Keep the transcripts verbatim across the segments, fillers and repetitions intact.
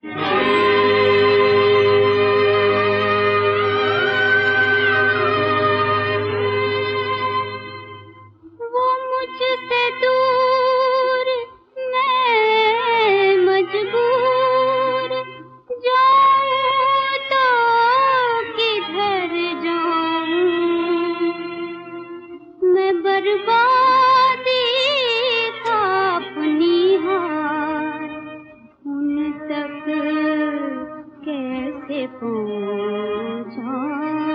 वो मुझसे दूर, मैं मजबूर, जाऊं तो किधर जाऊं। मैं बर्बादी था अपनी हार, उन तक कैसे पहुंचाऊं।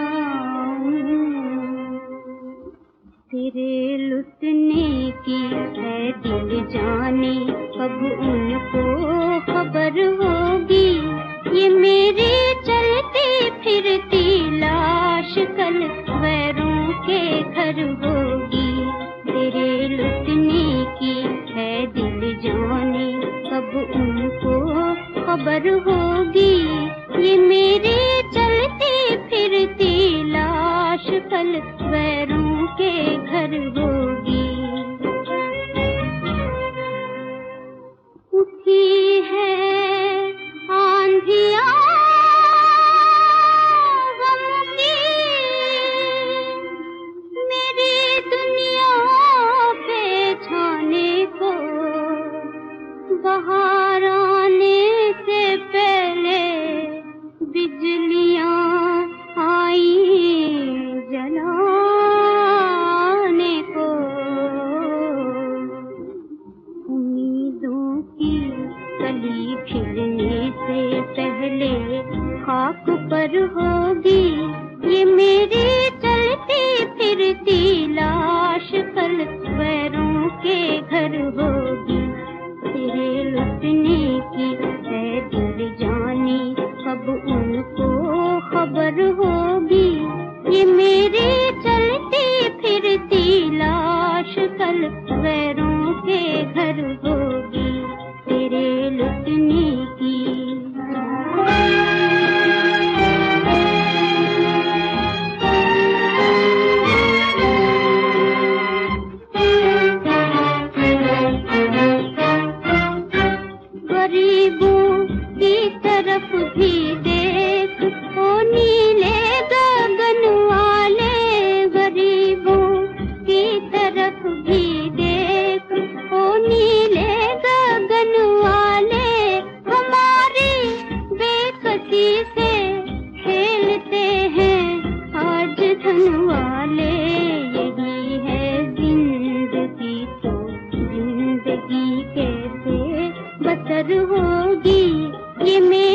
तेरे लुटने की है दिल जाने, कब उनको खबर होगी। ये मेरी चलती फिरती लाश कल वैरों के घर होगी। तेरे लुटने की है दिल जाने, कब उनको खबर होगी। ये मेरी चलती फिरती लाश कल वैरों के घर होगी। उठी है आंधियाँ गम की, मेरी दुनिया पे छाने को। बाहर आने से पहले बिजलियाँ आई जलाने को। उम्मीदों की कली खिलने से पहले खाक पर होगी। ये मेरी चलती फिरती लाश कल वैरों के घर होगी। तेरे लुटने की है दिल जाने, कब उनको खबर होगी। ये मेरी चलती फिरती लाश कल वैरों के घर होगी। तेरे लुटने की। गरीबों की तरफ भी देख, ओ नीले गगन वाले। गरीबों की तरफ भी देख, ओ नीले गगन वाले। हमारी बेकसी से खेलते हैं आज धन वाले। यही है जिंदगी तो जिंदगी कैसे बसर होगी। ये